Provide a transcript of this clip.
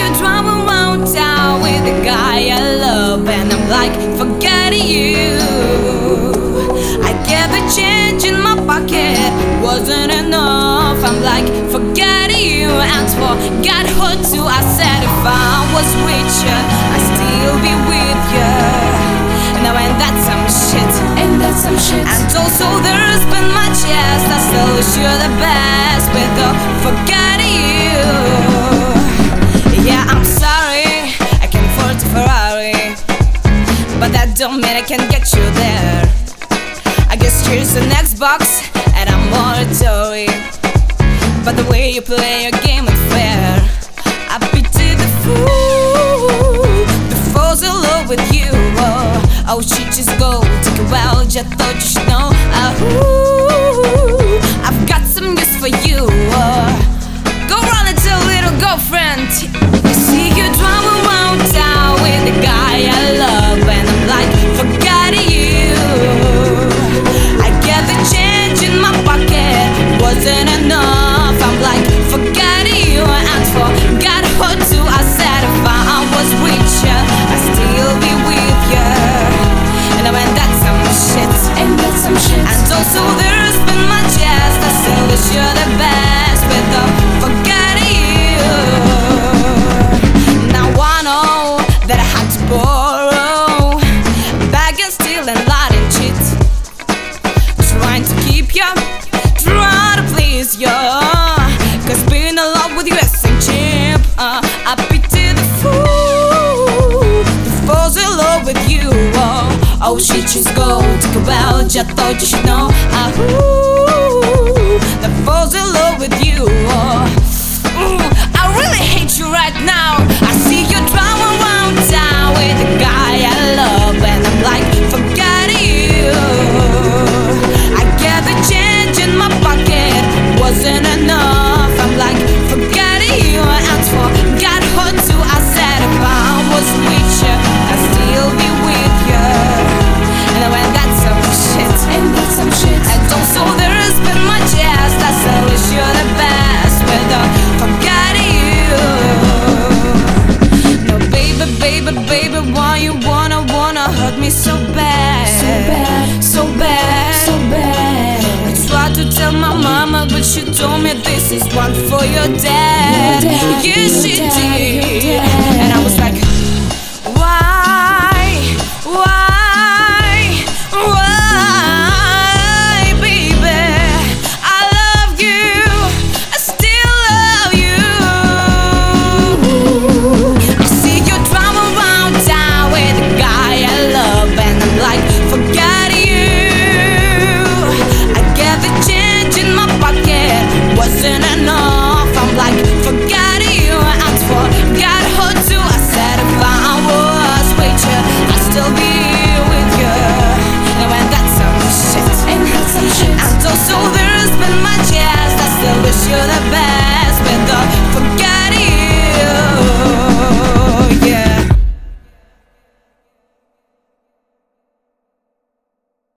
you drive around town with the guy I love, and I'm like, forgetting you. I get the change in my pocket, wasn't enough. I'm like, forgetting you, and forgot her too. I said if I was with you, I'd still be with you. Now ain't that some shit? Ain't that some shit? And also there's been my chest, I still wish you the best with the forgetting you. Yeah, I'm sorry, I can't afford a Ferrari, but that don't mean I can get you there. I guess here's an Xbox and I'm oratory, but the way you play your game ain't fair. I pity the fool that falls in love with you. Oh, she just go take a while, just thought you should know. I've got some use for you. Go run and tell little girlfriend. You see you drive around town with the guy I love, and I'm like, forgetting you. I get the change in my pocket, wasn't enough. I'm like, forgetting you, and forgot her too. I said if I was with you, I'd still be with you. And that's some shit. Ain't that some shit? And also there's been my chest, I still wish you the best with the forgetting you. Now I know that I had to borrow, beg and steal and lie and cheat, trying to keep you, trying to please you, cause being in love with you isn't cheap. I pity the fool that falls in love with you. Oh, she just go take a while, just thought you should know. That falls in love with you. I really hate you right now. I see you drive around town with the guy I love, and I'm like, forgetting you. I get the change in my pocket, wasn't enough. I'm like, forgetting you, and forgot her too. I said if I was with you, I'd still be with you. And that's some shit. Ain't that some shit? And also there's been my chest, I still wish you the best with the forgetting you. No, baby, baby, baby, why you wanna hurt me so bad? So bad, so bad, so bad. I tried to tell my mama, but she told me this is one for your dad. Your dad, Yes, she your dad, did. your dad.